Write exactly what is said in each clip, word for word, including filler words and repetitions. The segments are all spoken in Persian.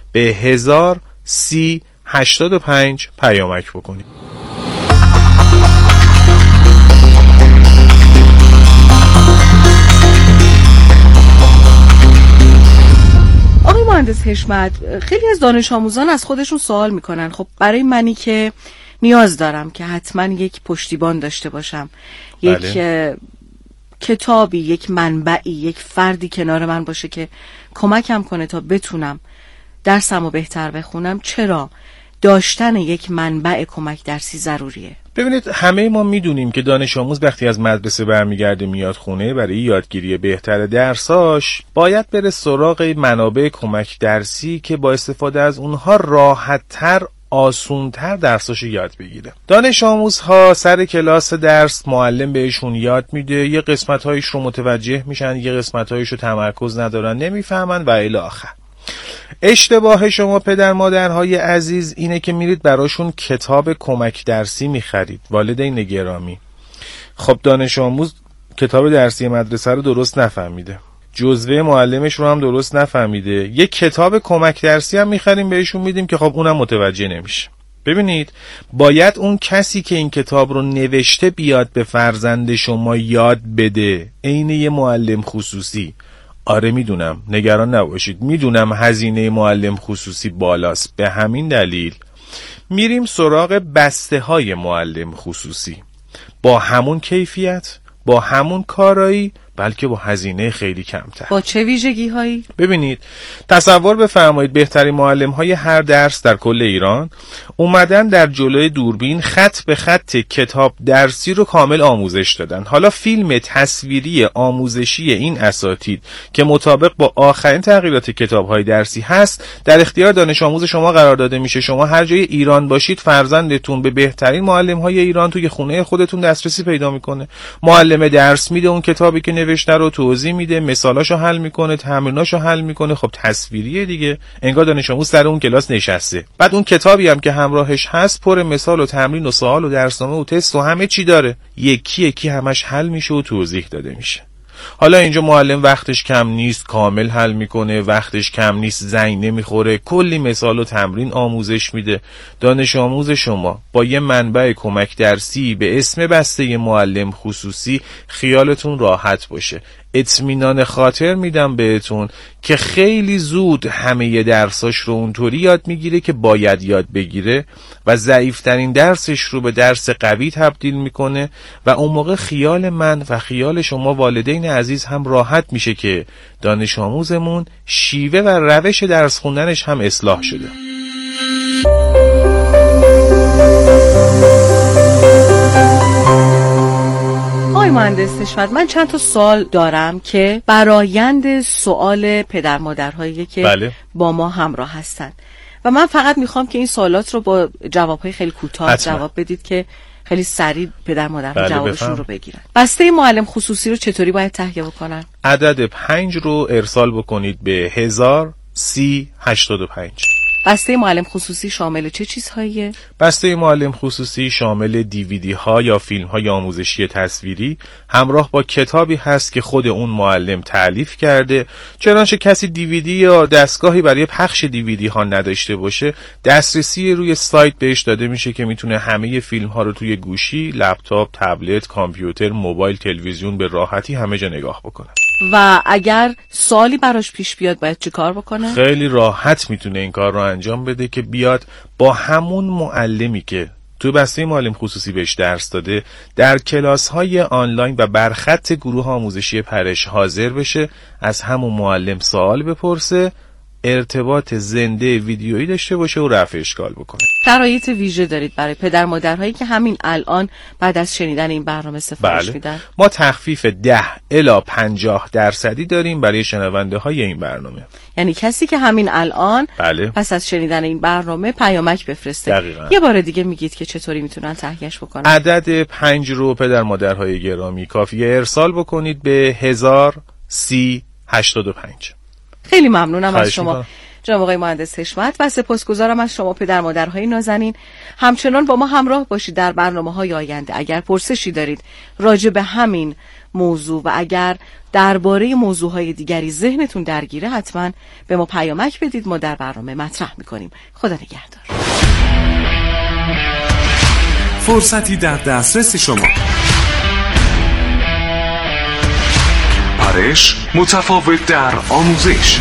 به هزار سی هشتاد و پنج پیامک بکنید. آقای مهندس حشمت، خیلی از دانش آموزان از خودشون سوال میکنن خب برای منی که نیاز دارم که حتما یک پشتیبان داشته باشم، یک بله. کتابی، یک منبعی، یک فردی کنار من باشه که کمکم کنه تا بتونم درسمو بهتر بخونم، چرا داشتن یک منبع کمک درسی ضروریه؟ ببینید، همه ما میدونیم که دانش آموز وقتی از مدرسه برمیگرده میاد خونه، برای یادگیری بهتر درساش باید بره سراغ منابع کمک درسی که با استفاده از اونها راحت‌تر، آسونتر درساشو یاد بگیره. دانش آموزها سر کلاس درس معلم بهشون یاد میده، یه قسمت‌هایش رو متوجه میشن، یه قسمت‌هایش رو تمرکز ندارن، نمیفهمن و الی آخر. اشتباه شما پدر مادرهای عزیز اینه که میرید براشون کتاب کمک درسی میخرید. والدین گرامی، خب دانش آموز کتاب درسی مدرسه رو درست نفهمیده، جزوه معلمش رو هم درست نفهمیده، یه کتاب کمک درسی هم میخریم بهشون میدیم که خب اونم متوجه نمیشه. ببینید، باید اون کسی که این کتاب رو نوشته بیاد به فرزند شما یاد بده، عین یه معلم خصوصی. آره میدونم، نگران نباشید، میدونم هزینه معلم خصوصی بالاست، به همین دلیل میریم سراغ بسته های معلم خصوصی با همون کیفیت، با همون کارایی، بلکه با هزینه خیلی کمتر. با چه ویژگی هایی؟ ببینید، تصور بفرمایید بهترین معلم های هر درس در کل ایران اومدن در جلوی دوربین خط به خط کتاب درسی رو کامل آموزش دادن. حالا فیلم تصویری آموزشی این اساتید که مطابق با آخرین تغییرات کتاب های درسی هست در اختیار دانش آموز شما قرار داده میشه. شما هر جای ایران باشید فرزندتون به بهترین معلم های ایران توی خونه خودتون دسترسی پیدا میکنه. معلم درس میده اون کتابی که نوشته رو توضیح میده، مثالاشو حل میکنه، تمریناشو حل میکنه. خب تصویریه دیگه، انگار دانش آموز سر اون کلاس نشسته. بعد اون کتابی هم که همراهش هست پر مثال و تمرین و سوال و درسنامه و تست و همه چی داره، یکی یکی همش حل میشه و توضیح داده میشه. حالا اینجا معلم وقتش کم نیست، کامل حل میکنه، وقتش کم نیست، زنگ نمیخوره، کلی مثال و تمرین آموزش میده. دانش آموز شما با یه منبع کمک درسی به اسم بسته معلم خصوصی خیالتون راحت باشه. اطمینان خاطر میدم بهتون که خیلی زود همه درساش رو اونطوری یاد میگیره که باید یاد بگیره و ضعیفترین درسش رو به درس قوی تبدیل میکنه و اون موقع خیال من و خیال شما والدین عزیز هم راحت میشه که دانش آموزمون شیوه و روش درس خوندنش هم اصلاح شده. آقای مهندس حشمت، من چند تا سوال دارم که برآیند سوال پدر مادرهایی که بله. با ما همراه هستن و من فقط میخوام که این سوالات رو با جوابهای خیلی کوتاه جواب بدید که خیلی سریع پدر مادرها بله جوابشون بفهم. رو بگیرن. بسته معلم خصوصی رو چطوری باید تهیه بکنن؟ عدد پنج رو ارسال بکنید به هزار سی هشتاد و پنج. بسته معلم خصوصی شامل چه چیزهاییه؟ بسته معلم خصوصی شامل دیویدی ها یا فیلم های آموزشی تصویری همراه با کتابی هست که خود اون معلم تألیف کرده. چنانچه کسی دیویدی یا دستگاهی برای پخش دیویدی ها نداشته باشه، دسترسی روی سایت بهش داده میشه که میتونه همه فیلم ها رو توی گوشی، لپتاپ، تبلت، کامپیوتر، موبایل، تلویزیون به راحتی همه جا نگاه بکنه. و اگر سوالی براش پیش بیاد باید چه کار بکنه؟ خیلی راحت میتونه این کار رو انجام بده که بیاد با همون معلمی که تو بسته معلم خصوصی بهش درس داده در کلاس‌های آنلاین و برخط گروه آموزشی پرش حاضر بشه، از همون معلم سوال بپرسه، ارتباط زنده ویدیویی داشته باشه و رفع اشکال بکنه. شرایط ویژه دارید برای پدر مادرهایی که همین الان بعد از شنیدن این برنامه سفارش بله. میدن؟ ما تخفیف ده الی پنجاه درصدی داریم برای شنونده های این برنامه. یعنی کسی که همین الان بله. پس از شنیدن این برنامه پیامک بفرسته. دقیقا. یه بار دیگه میگید که چطوری میتونن تهیهش بکنن؟ عدد پنج رو پدر مادرهای گرامی کافیه ارسال بکنید به هزار سی هشتاد و پنج. خیلی ممنونم از شما. جناب آقای مهندس حشمت و سپاسگزارم از شما پدر مادرهای نازنین. همچنان با ما همراه باشید در برنامه‌های آینده. اگر پرسشی دارید راجع به همین موضوع و اگر درباره موضوعهای دیگری ذهنتون درگیره حتما به ما پیامک بدید، ما در برنامه مطرح میکنیم. خدا نگهدار. فرصتی در دسترس شما. پرش متفاوت در آموزش.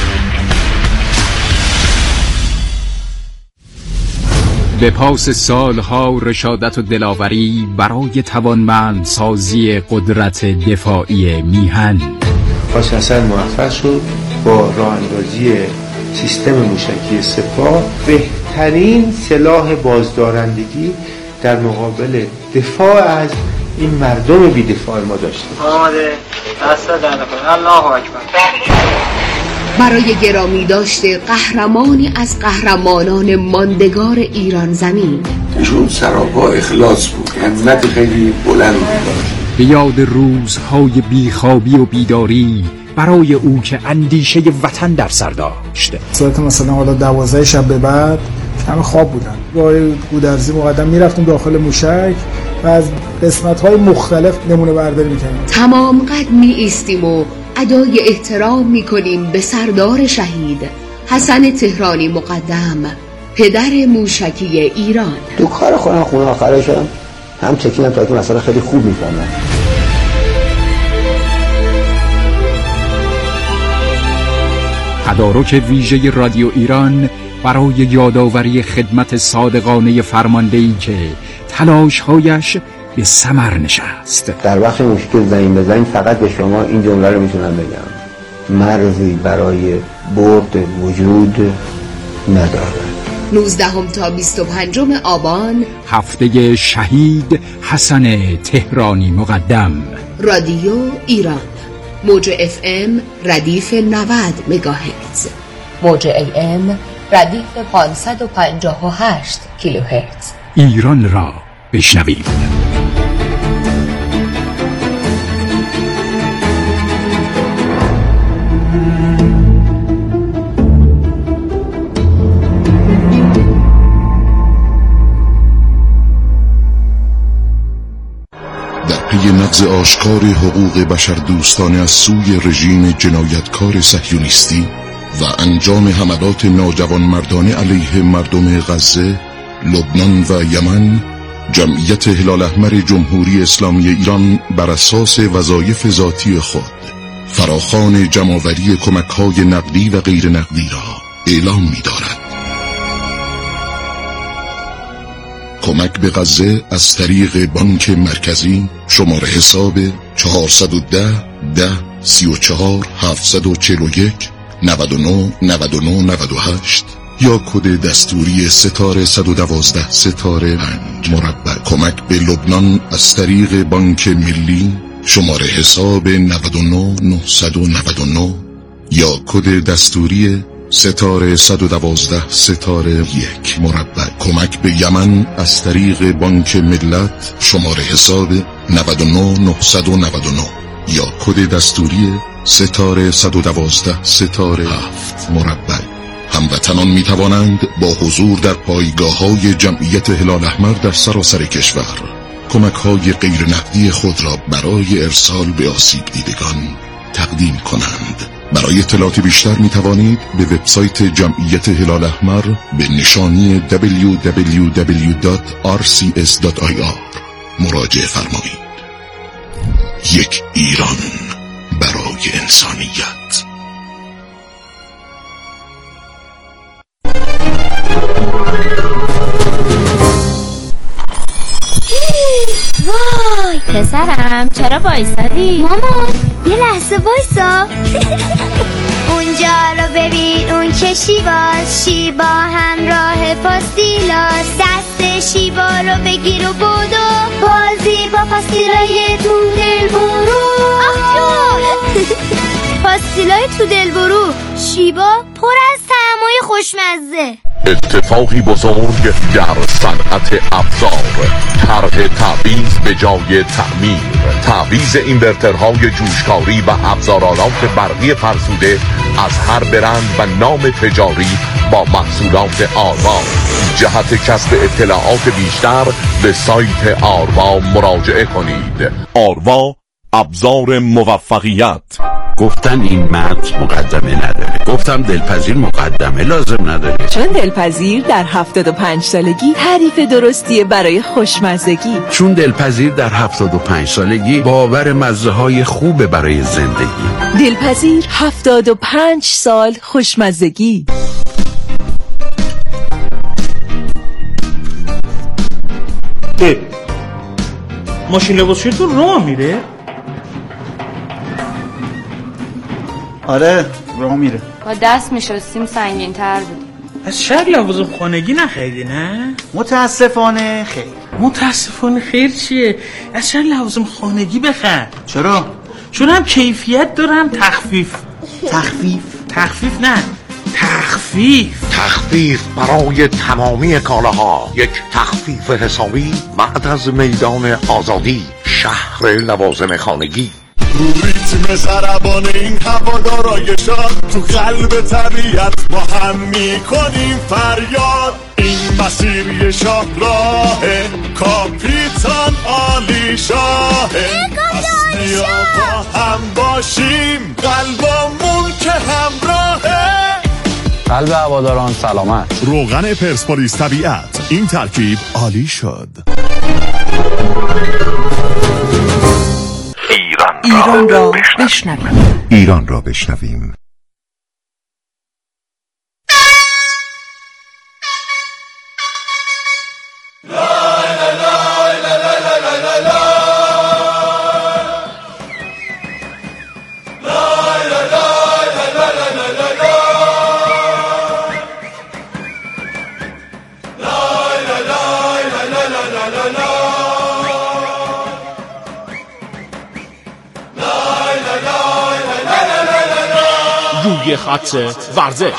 به پاس سالها رشادت و دلاوری برای توانمندسازی قدرت دفاعی میهن، قاسم حسن موفق شد با راه اندازی سیستم موشکی سپاه بهترین سلاح بازدارندگی در مقابل دفاع از این مردم بی‌دفاع ما داشته. آماده دست در نکنه. الله اکبر. برای گرامی داشته قهرمانی از قهرمانان ماندگار ایران زمین، ایشون سراپا اخلاص بود، همت خیلی بلند داشت. به یاد روزهای بیخوابی و بیداری برای او که اندیشه وطن در سر داشت. ساعت مثلا حالا دوازده شب به بعد همه خواب بودن، با گودرزی مقدم میرفتیم داخل موشک و از قسمت‌های مختلف نمونه برداری می‌کردیم. تمام قد می‌ایستیم و ادای احترام می‌کنیم به سردار شهید حسن تهرانی مقدم، پدر موشکی ایران. تو کار خودم خونه آخرشم هم چکیدم تا که مسئله خیلی خوب می‌فهمم. تدارک ویژه رادیو ایران برای یادآوری خدمت صادقانه فرماندهی که تلاش‌هایش به ثمر نشست. در وقت مشکل زنگ بزنید فقط به شما این جمله رو میتونم بگم: مرزی برای برد وجود ندارد. نوزدهم تا بیست و پنجم آبان، هفته شهید حسن تهرانی مقدم. رادیو ایران، موج اف ام ردیف نود مگاهرتز، موج ای ام ردیف پانصد و پنجاه و هشت کیلوهرتز. ایران را بشنوید. پی نقض آشکار حقوق بشر دوستانه از سوی رژیم جنایتکار صهیونیستی و انجام حملات ناجوانمردانه علیه مردم غزه، لبنان و یمن، جمعیت هلال احمر جمهوری اسلامی ایران بر اساس وظایف ذاتی خود فراخوان جمع‌آوری کمک‌های نقدی و غیر نقدی را اعلام می‌دارد. کمک به غزه از طریق بانک مرکزی شماره حساب چهارصد و ده ده سی و چهار هفتصد و چهل و یک نود و نه نود و نه نود و هشت یا کد دستوری ستاره صد و دوازده ستاره پنج مربع. کمک به لبنان از طریق بانک ملی شماره حساب نود و نه نهصد و نود و نه یا کد دستوری ستاره صد و دوازده ستاره یک مربع. کمک به یمن از طریق بانک ملت شماره حساب نود و نه نهصد و نود و نه یا کد دستوری ستاره صد و دوازده ستاره هفت مربع. هموطنان می توانند با حضور در پایگاه های جمعیت هلال احمر در سراسر کشور کمک های غیر نقدی خود را برای ارسال به آسیب دیدگان تقدیم کنند. برای اطلاعات بیشتر می توانید به وبسایت جمعیت هلال احمر به نشانی دبلیو دبلیو دبلیو دات آر سی اس دات آی آر مراجعه فرمایید. یک ایران برای انسانیت. وای پسرم چرا وایسادی؟ مامان یه لحظه وایسا. اونجا رو ببین، اون که شیواست، شیبا همراه پاستیلاست. دست شیبا رو بگیر و بودو بازی با پاستیلای تو دل برو. پاستیلای تو دل برو. شیبا پر از طعمای خوش خوشمزه. اتفاقی بزرگ در صنعت ابزار، طرح تعویض به جای تعمیر، تعویض اینورترهای جوشکاری و ابزارالات برقی فرسوده از هر برند و نام تجاری با محصولات آروا. جهت کسب اطلاعات بیشتر به سایت آروا مراجعه کنید. آروا، ابزار موفقیت. گفتن این متن مقدمه نداره. گفتم دلپذیر مقدمه لازم نداره. چون دلپذیر در هفتاد و پنج سالگی تعریف درستیه برای خوشمزگی. چون دلپذیر در هفتاد و پنج سالگی باور مزه های خوبه برای زندگی. دلپذیر هفتاد و پنج سال خوشمزگی. ماشین لباسشویی تو راه میره؟ آره راه میره. با دست میشستیم سنگین تر بود. از شاید لوازم خانگی نخریدی نه؟ متاسفانه خیر. متاسفانه خیر چیه؟ از شاید لوازم خانگی بخر. چرا؟ چون هم کیفیت دارم تخفیف. تخفیف؟ تخفیف نه تخفیف تخفیف برای تمامی کالاها. یک تخفیف حسابی بعد از میدان آزادی، شهر لوازم خانگی. روی تیم سربان این هوادارای شاد، تو قلب طبیعت با هم میکنیم فریاد. این مسیر یه شاهراهه، کاپیتان عالی شاهه. پس بیا با هم باشیم، قلبمون که همراهه. قلب هواداران سلامت. روغن پرسپولیس طبیعت، این ترکیب عالی شد. ایران را بشنویم. ایران را بشنویم. روی خط ورزش.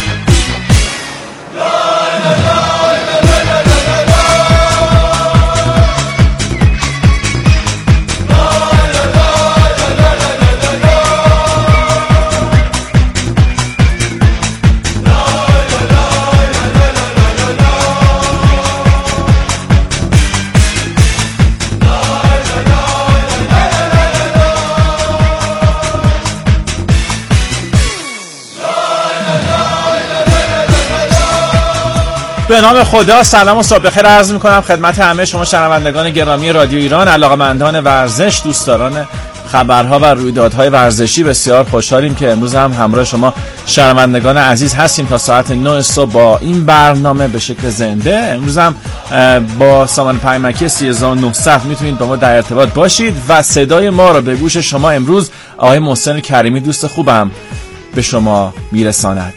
به نام خدا سلام و صبح بخیر عرض میکنم خدمت همه شما شنوندگان گرامی رادیو ایران، علاقه‌مندان ورزش، دوستداران خبرها و رویدادهای ورزشی. بسیار خوشحالیم که امروز هم همراه شما شنوندگان عزیز هستیم تا ساعت نه صبح با این برنامه به شکل زنده. امروز هم با سامان پیمکی سه هزار و نهصد میتونید با ما در ارتباط باشید و صدای ما رو به گوش شما امروز آقای محسن کریمی دوست خوبم به شما میرساند.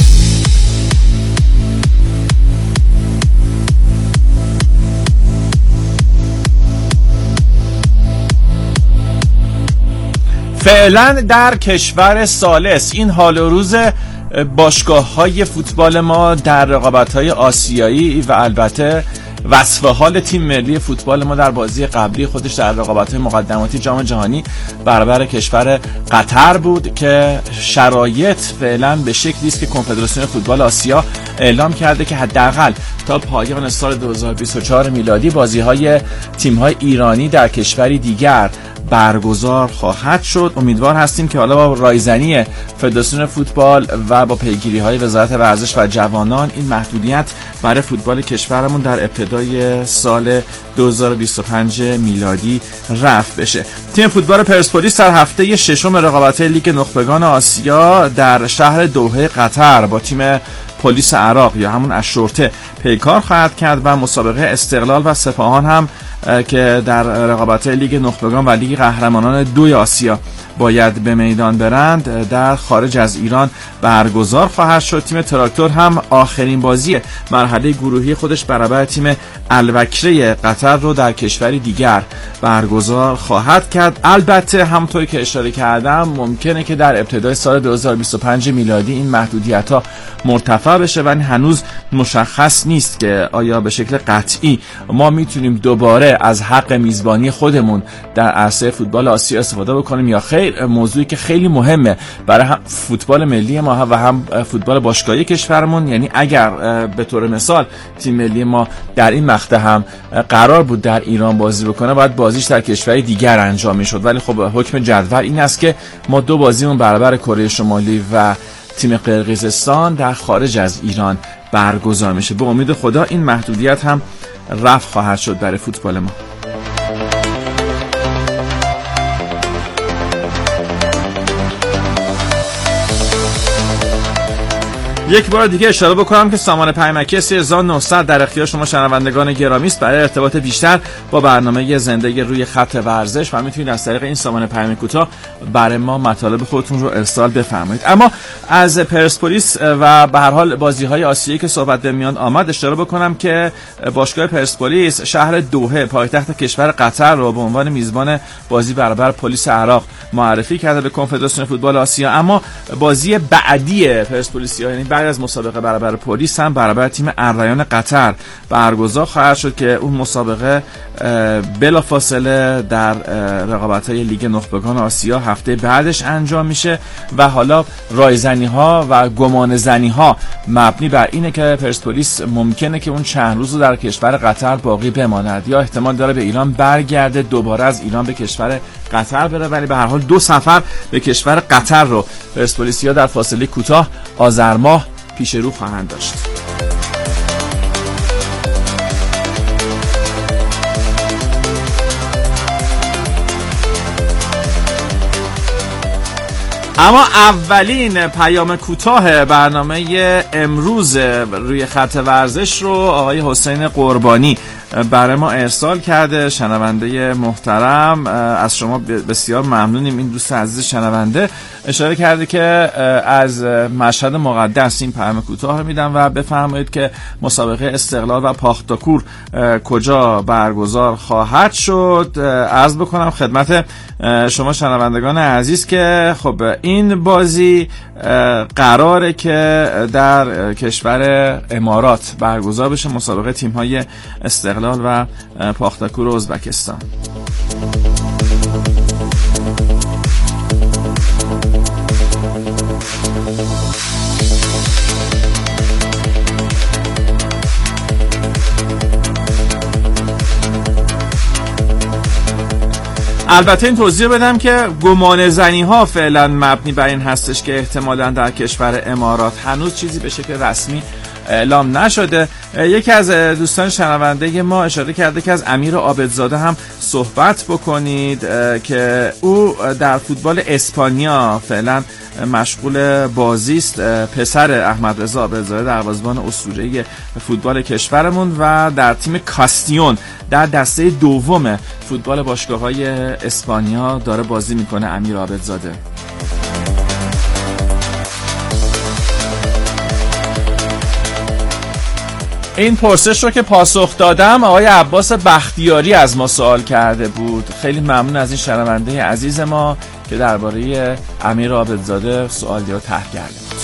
فعلا در کشور ثالث این حال و روز باشگاه‌های فوتبال ما در رقابت‌های آسیایی و البته وصف حال تیم ملی فوتبال ما در بازی قبلی خودش در رقابت‌های مقدماتی جام جهانی برابر کشور قطر بود که شرایط فعلا به شکلی است که کنفدراسیون فوتبال آسیا اعلام کرده که حداقل تا پایان سال دو هزار و بیست و چهار میلادی بازی‌های تیم‌های ایرانی در کشوری دیگر برگزار خواهد شد. امیدوار هستیم که حالا با رایزنی فدراسیون فوتبال و با پیگیری‌های وزارت ورزش و جوانان این محدودیت برای فوتبال کشورمون در ابتدای سال دو هزار و بیست و پنج میلادی رفع بشه. تیم فوتبال پرسپولیس در هفته ششم رقابت‌های لیگ نخبگان آسیا در شهر دوحه قطر با تیم پلیس عراق یا همون اشرطه پیکار خواهد کرد و مسابقه استقلال و سپاهان هم که در رقابت‌های لیگ نخبگان و لیگ قهرمانان دوی آسیا باید به میدان برند در خارج از ایران برگزار خواهد شد. تیم تراکتور هم آخرین بازی مرحله گروهی خودش برابر تیم الوکره قطر رو در کشوری دیگر برگزار خواهد کرد. البته همونطوری که اشاره کردم ممکنه که در ابتدای سال دو هزار و بیست و پنج میلادی این محدودیت‌ها مرتفع بشه و هنوز مشخص نیست که آیا به شکل قطعی ما میتونیم دوباره از حق میزبانی خودمون در عرصه فوتبال آسیا استفاده بکنیم یا خیر. موضوعی که خیلی مهمه برای هم فوتبال ملی ما و هم فوتبال باشگاهی کشورمون، یعنی اگر به طور مثال تیم ملی ما در این مقطع هم قرار بود در ایران بازی بکنه باید بازیش در کشوری دیگر انجام میشد، ولی خب حکم جدول این است که ما دو بازیمون برابر کره شمالی و تیم قرقیزستان در خارج از ایران برگزار میشه. به امید خدا این محدودیت هم رفع خواهد شد برای فوتبال ما. یک بار دیگه اشاره بکنم که سامان پیمکی سه هزار و نهصد در اختیار شما شنوندگان گرامی است برای ارتباط بیشتر با برنامه زندگی روی خط ورزش و میتونید از طریق این سامان پیام کوتاه برای ما مطالب خودتون رو ارسال بفرمایید. اما از پرسپولیس و به هر حال بازی‌های آسیایی که صحبت به میان آمد اشاره بکنم که باشگاه پرسپولیس شهر دوحه پایتخت کشور قطر رو به عنوان میزبان بازی برابر پلیس عراق معرفی کرده به کنفدراسیون فوتبال آسیا. اما بازی بعدی پرسپولیسیا یعنی بعد از مسابقه برابر پلیس هم برابر تیم الریان قطر برگزار خواهد شد که اون مسابقه بلافاصله در رقابت‌های لیگ نخبگان آسیا هفته بعدش انجام میشه و حالا رایزنی‌ها و گمانه‌زنی‌ها مبنی بر اینه که پرسپولیس ممکنه که اون چند روز رو در کشور قطر باقی بماند یا احتمال داره به ایران برگرده دوباره از ایران به کشور قطر بره، ولی به هر حال دو سفر به کشور قطر رو پرسپولیسیا در فاصله کوتاه آذر ماه پیش رو خواهند داشت. اما اولین پیام کوتاه برنامه امروز روی خط ورزش رو آقای حسین قربانی برای ما ارسال کرده. شنونده محترم، از شما بسیار ممنونیم. این دوست عزیز شنونده اشاره کرده که از مشهد مقدس این پیام کوتاه رو میدم و بفرمایید که مسابقه استقلال و پاختاکور کجا برگزار خواهد شد. عرض بکنم خدمت شما شنوندگان عزیز که خب این بازی قراره که در کشور امارات برگزار بشه، مسابقه تیم‌های استقلال و پاختاکور ازبکستان. البته این توضیح بدم که گمان زنی ها فعلا مبنی بر این هستش که احتمالاً در کشور امارات هنوز چیزی به شکل رسمی اعلام نشده. یکی از دوستان شنونده ما اشاره کرده که از امیر عابدزاده هم صحبت بکنید که او در فوتبال اسپانیا فعلا مشغول بازی است. پسر احمد رضا عابدزاده دروازه‌بان اسطوره‌ای فوتبال کشورمون و در تیم کاستیون در دسته دوم فوتبال باشگاه‌های اسپانیا داره بازی میکنه امیر عابدزاده. این پرسش رو که پاسخ دادم آقای عباس بختیاری از ما سوال کرده بود. خیلی ممنون از این شنونده عزیز ما که درباره امیر عابدزاده سوالی رو طرح کرده بود.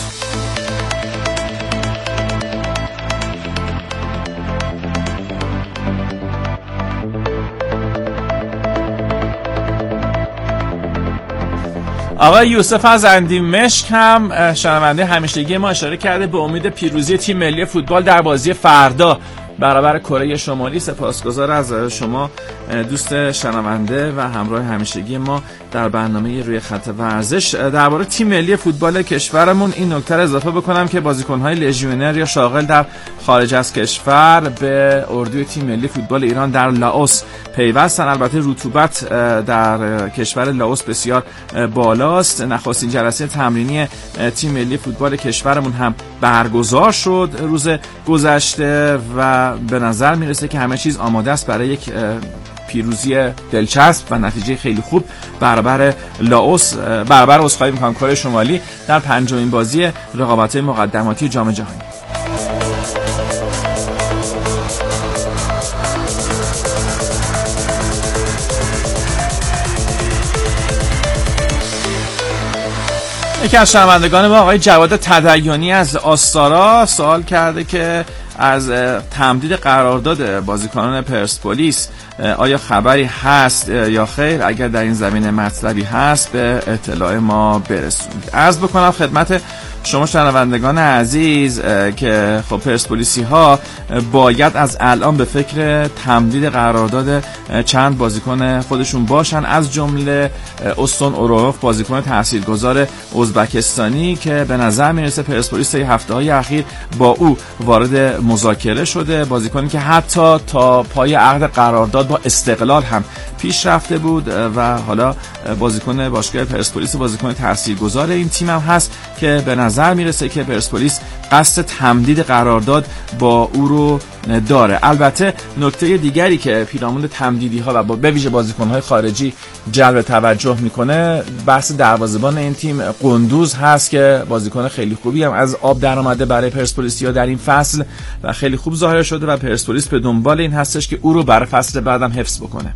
آقای یوسف از اندیمشک هم شنونده همیشگی ما اشاره کرده به امید پیروزی تیم ملی فوتبال در بازی فردا برابر کره شمالی. سپاسگزار از شما دوست شنونده و همراه همیشگی ما در برنامه روی خط ورزش. درباره تیم ملی فوتبال کشورمون این نکته اضافه بکنم که بازیکن‌های لژیونر یا شاغل در خارج از کشور به اردوی تیم ملی فوتبال ایران در لاوس پیوستن. البته رطوبت در کشور لاوس بسیار بالاست. نخستین جلسه تمرینی تیم ملی فوتبال کشورمون هم برگزار شد روز گذشته و و به نظر میرسه که همه چیز آماده است برای یک پیروزی دلچسب و نتیجه خیلی خوب برابر لاوس برابر عذرخواهی می‌کنم کره شمالی در پنجمین بازی رقابت‌های مقدماتی جام جهانی. یکی از شنوندگان ما آقای جواد تدیانی از آستارا سوال کرده که از تمدید قرارداد بازیکنان پرسپولیس آیا خبری هست یا خیر؟ اگر در این زمینه مطلبی هست به اطلاع ما برسونید. عرض بکنم خدمت شما شنوندگان عزیز که خب پرسپولیسی ها باید از الان به فکر تمدید قرارداد چند بازیکن خودشون باشن، از جمله استون اوروف بازیکن تاثیرگذار ازبکستانی که به نظر میرسه پرسپولیس طی هفته‌های اخیر با او وارد مذاکره شده، بازیکنی که حتی تا پای عقد قرارداد با استقلال هم پیش رفته بود و حالا بازیکن باشگاه پرسپولیس بازیکن تاثیرگذار این تیم هم هست که به نظر میرسه که پرسپولیس قصد تمدید قرارداد با او رو داره. البته نکته دیگری که پیرامون تمدیدی ها و با به ویژه بازیکن های خارجی جلب توجه میکنه بحث دروازه‌بان این تیم قندوز هست که بازیکن خیلی خوبی هم از آب در آمده برای پرسپولیسیا در این فصل و خیلی خوب ظاهر شده و پرسپولیس به دنبال این هستش که او رو برای فصل بعدم حفظ بکنه.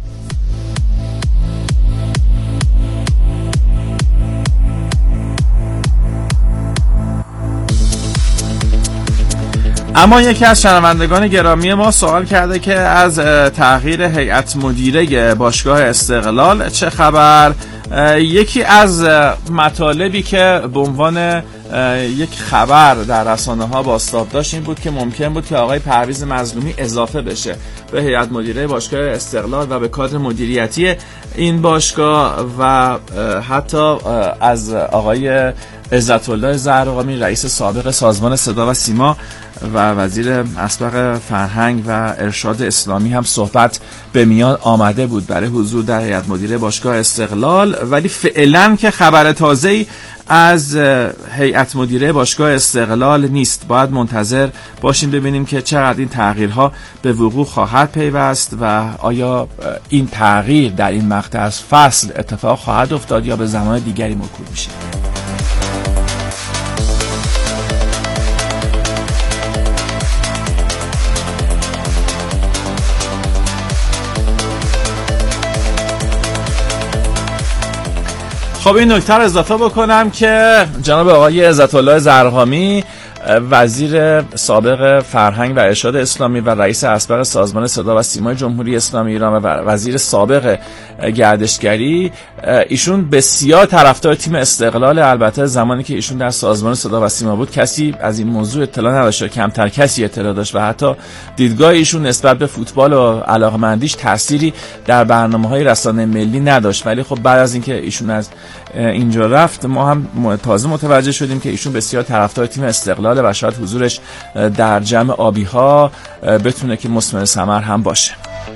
اما یکی از شنوندگان گرامی ما سوال کرده که از تغییر هیئت مدیره باشگاه استقلال چه خبر؟ یکی از مطالبی که به عنوان یک خبر در رسانه ها بازتاب داشت این بود که ممکن بود که آقای پرویز مظلومی اضافه بشه به هیئت مدیره باشگاه استقلال و به کادر مدیریتی این باشگاه و حتی از آقای عزت‌الله زهرقامی رئیس سابق سازمان صدا و سیما و وزیر اسبق فرهنگ و ارشاد اسلامی هم صحبت به میان آمده بود برای حضور در هیئت مدیره باشگاه استقلال، ولی فعلا که خبر تازه‌ای از هیئت مدیره باشگاه استقلال نیست. باید منتظر باشیم ببینیم که چقدر این تغییرها به وقوع خواهد پیوست و آیا این تغییر در این مقطع از فصل اتفاق خواهد افتاد یا به زمان دیگری موکول میشه. خب این نکته رو اضافه بکنم که جناب آقای عزت‌الله زرقامی وزیر سابق فرهنگ و ارشاد اسلامی و رئیس اسبق سازمان صدا و سیمای جمهوری اسلامی ایران و وزیر سابق گردشگری، ایشون بسیار طرفدار تیم استقلال. البته زمانی که ایشون در سازمان صدا و سیما بود کسی از این موضوع اطلاع نداشت، کمتر کسی اطلاع داشت و حتی دیدگاه ایشون نسبت به فوتبال و علاقمندیش تأثیری در برنامه‌های رسانه ملی نداشت. ولی خب بعد از اینکه ایشون از اینجا رفت ما هم تازه متوجه شدیم که ایشون بسیار طرفدار تیم استقلال و شاید حضورش در جمع آبی ها بتونه که مثمر ثمر هم باشه.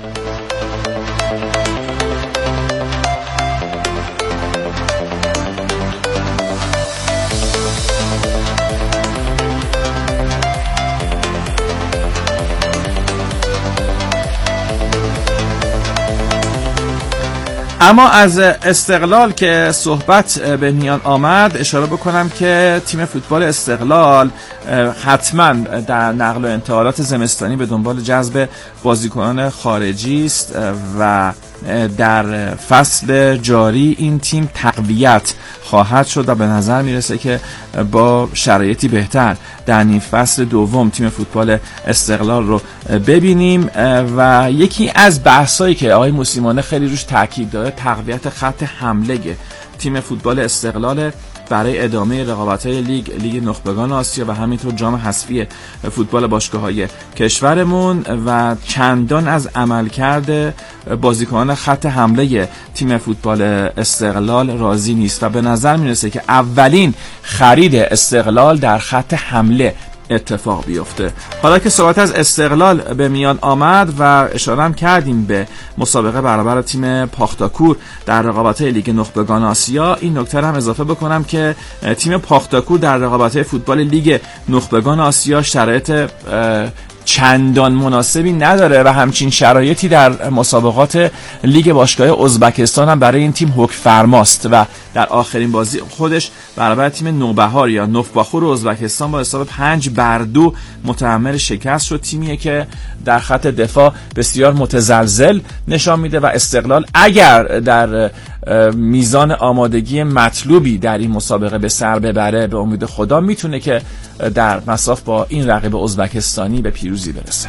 اما از استقلال که صحبت به میان آمد اشاره بکنم که تیم فوتبال استقلال حتما در نقل و انتقالات زمستانی به دنبال جذب بازیکنان خارجی است و در فصل جاری این تیم تقویت خواهد شد و به نظر میرسه که با شرایطی بهتر در نیم فصل دوم تیم فوتبال استقلال رو ببینیم و یکی از بحثایی که آقای موسیمانه خیلی روش تاکید داره تقویت خط حمله تیم فوتبال استقلال برای ادامه رقابت‌های لیگ لیگ نخبگان آسیا و همینطور جام حذفی فوتبال باشگاه‌های کشورمون و چندان از عملکرد بازیکنان خط حمله تیم فوتبال استقلال راضی نیست و به نظر میرسه که اولین خرید استقلال در خط حمله اتفاق بیفته. حالا که صحبت از استقلال به میان آمد و اشاره هم کردیم به مسابقه برابر تیم پاختاکور در رقابت‌های لیگ نخبگان آسیا، این نکته هم اضافه بکنم که تیم پاختاکور در رقابت‌های فوتبال لیگ نخبگان آسیا شرایط چندان مناسبی نداره و همچین شرایطی در مسابقات لیگ باشگاه ازبکستان هم برای این تیم حکم فرماست و در آخرین بازی خودش برابر تیم نوبهار یا نوفباخور ازبکستان با حساب پنج بر دو متحمل شکست شد. تیمیه که در خط دفاع بسیار متزلزل نشان میده و استقلال اگر در میزان آمادگی مطلوبی در این مسابقه به سر ببره به امید خدا میتونه که در مصاف با این رقیب ازبکستانی به پیروزی برسه.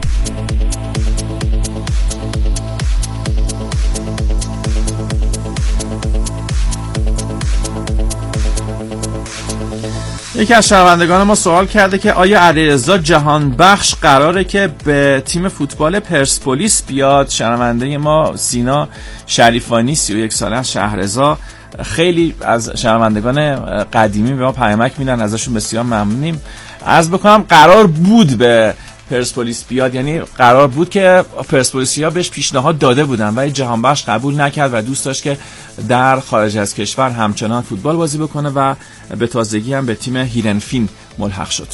یکی از شنوندگان ما سوال کرده که آیا علیرضا جهانبخش قراره که به تیم فوتبال پرسپولیس بیاد؟ شنونده ما سینا شریفانی سی و یک ساله از شهرضا، خیلی از شنوندگان قدیمی به ما پیامک میدن، ازشون بسیار ممنونیم. عرض بکنم قرار بود به پرسپولیس بیاد، یعنی قرار بود که پرسپولیسیا بهش پیشنهاد داده بودن ولی جهانبخش قبول نکرد و دوست داشت که در خارج از کشور همچنان فوتبال بازی بکنه و به تازگی هم به تیم هیرنفین ملحق شد.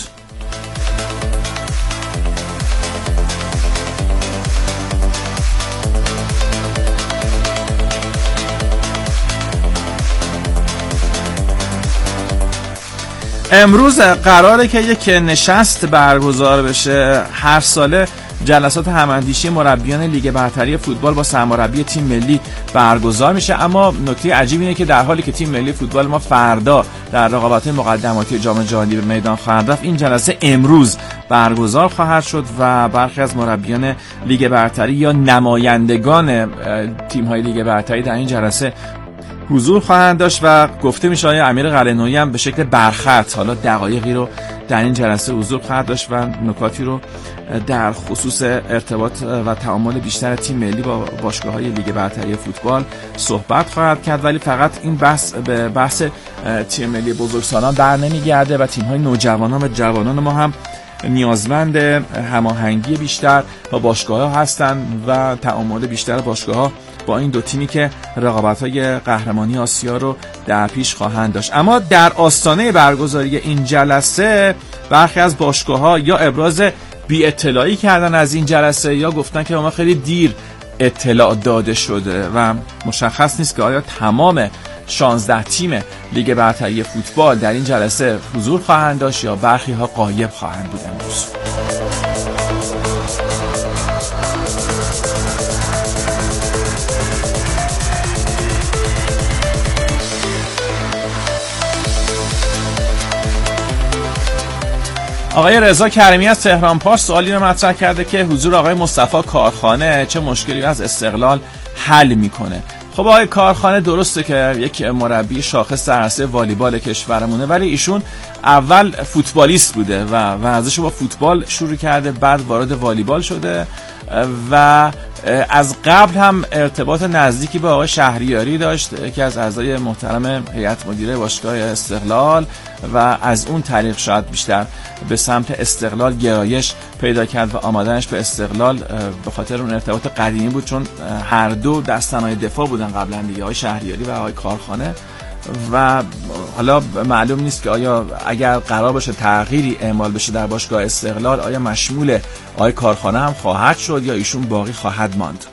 امروز قراره که یک نشست برگزار بشه. هر ساله جلسات هماندیشی مربیان لیگ برتری فوتبال با سرمربی تیم ملی برگزار میشه، اما نکته عجیب اینه که در حالی که تیم ملی فوتبال ما فردا در رقابت‌های مقدماتی جام جهانی به میدان خواهد رفت، این جلسه امروز برگزار خواهد شد و برخی از مربیان لیگ برتری یا نمایندگان تیم‌های لیگ برتری در این جلسه حضور خواهند داشت و گفته میشه آیا امیر قلعه‌نویی هم به شکل برخط حالا دقایقی رو در این جلسه حضور خواهد داشت و نکاتی رو در خصوص ارتباط و تعامل بیشتر تیم ملی با باشگاه‌های لیگ برتری فوتبال صحبت خواهد کرد. ولی فقط این بحث به بحث تیم ملی بزرگسالان بر نمیگرده و تیم‌های نوجوانان و جوانان ما هم نیازمند هماهنگی بیشتر با باشگاه‌ها هستند و تعامل بیشتر باشگاه‌ها با این دو تیمی که رقابت‌های قهرمانی آسیا رو در پیش خواهند داشت. اما در آستانه برگزاری این جلسه برخی از باشگاه‌ها یا ابراز بی اطلاعی کردن از این جلسه یا گفتن که ما خیلی دیر اطلاع داده شده و مشخص نیست که آیا تمام شانزده تیم لیگ برتری فوتبال در این جلسه حضور خواهند داشت یا برخی ها غایب خواهند بود امروز. آقای رضا کریمی از تهران پارس سوالی رو مطرح کرده که حضور آقای مصطفی کارخانه چه مشکلی از استقلال حل میکنه. خب آقای کارخانه درسته که یک مربی شاخص در عرصه والیبال کشورمونه، ولی ایشون اول فوتبالیست بوده و ورزش با فوتبال شروع کرده، بعد وارد والیبال شده و از قبل هم ارتباط نزدیکی با آقای شهریاری داشت که از اعضای محترم هیئت مدیره باشگاه استقلال و از اون طریق شاید بیشتر به سمت استقلال گرایش پیدا کرد و آمدنش به استقلال به خاطر اون ارتباط قدیمی بود، چون هر دو دستنهای دفاع بودن قبلا دیگه، آقای شهریاری و آقای کارخانه. و حالا معلوم نیست که آیا اگر قرار باشه تغییری اعمال بشه در باشگاه استقلال آیا مشمول آقای کارخانه هم خواهد شد یا ایشون باقی خواهد ماند.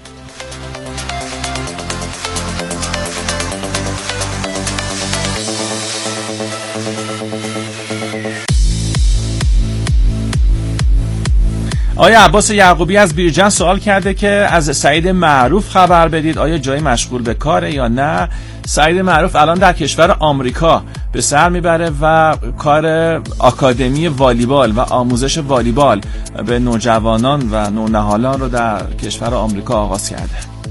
آیا عباس یعقوبی از بیرجن سوال کرده که از سعید معروف خبر بدید، آیا جای مشغول به کاره یا نه؟ سعید معروف الان در کشور آمریکا به سر میبره و کار آکادمی والیبال و آموزش والیبال به نوجوانان و نونهالان رو در کشور آمریکا آغاز کرده.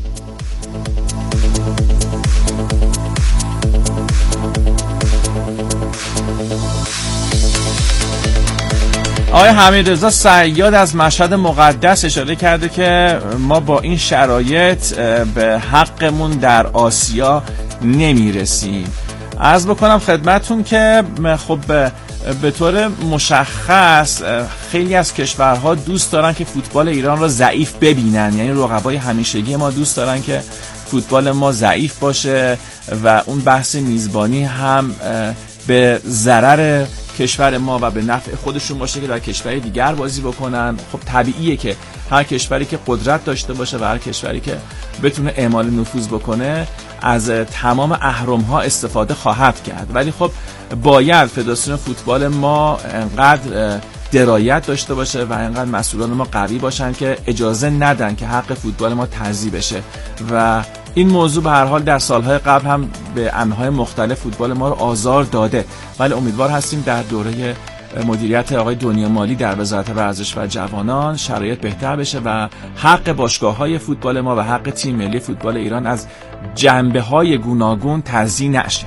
آقای حمیدرضا صیاد از مشهد مقدس اشاره کرده که ما با این شرایط به حقمون در آسیا نمیرسیم. عرض بکنم خدمتون که خب به طور مشخص خیلی از کشورها دوست دارن که فوتبال ایران را ضعیف ببینن، یعنی رقبای همیشگی ما دوست دارن که فوتبال ما ضعیف باشه و اون بحث میزبانی هم به ضرر کشور ما و به نفع خودشون باشه که در کشور دیگر بازی بکنن. خب طبیعیه که هر کشوری که قدرت داشته باشه و هر کشوری که بتونه اعمال نفوذ بکنه از تمام اهرم‌ها استفاده خواهد کرد، ولی خب باید فدراسیون فوتبال ما انقدر درایت داشته باشه و انقدر مسئولان ما قوی باشن که اجازه ندن که حق فوتبال ما تضییع بشه. و این موضوع به هر حال در سالهای قبل هم به انواع مختلف فوتبال ما رو آزار داده، ولی امیدوار هستیم در دوره مدیریت آقای دنیا مالی در وزارت ورزش و جوانان شرایط بهتر بشه و حق باشگاه‌های فوتبال ما و حق تیم ملی فوتبال ایران از جنبه‌های گوناگون تضییع نشه.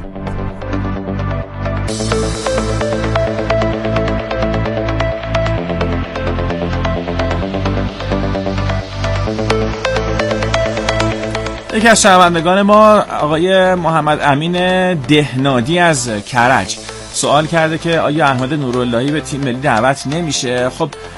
یکی از شنوندگان ما آقای محمد امین دهنادی از کرج سوال کرده که آیا احمد نوراللهی به تیم ملی دعوت نمیشه؟ خب